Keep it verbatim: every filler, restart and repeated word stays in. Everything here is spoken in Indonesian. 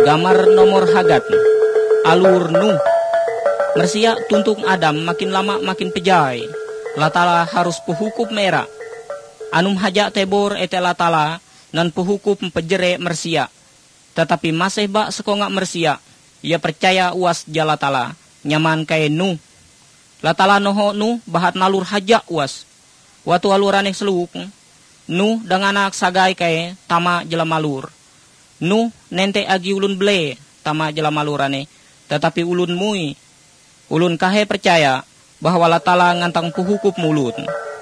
Gamar nomor hagat. Alur Nuh. Mersia tuntung Adam makin lama makin pejai. Latala harus puhukup merah. Anum haja tebor ete latala nan puhukup pejere mersia. Tetapi masih bak sekongak mersia. Ia percaya uas jalatala. Nyaman kaya Nuh. Latala noho Nuh bahat nalur haja uas. Watu alurane seluk. Nuh dengan anak sagai kaya tama jela malur. Nuh nente agi ulun ble tama jela malurane. Tetapi ulun mui. Ulun kahe percaya bahwa latala ngantang puhukup mulut.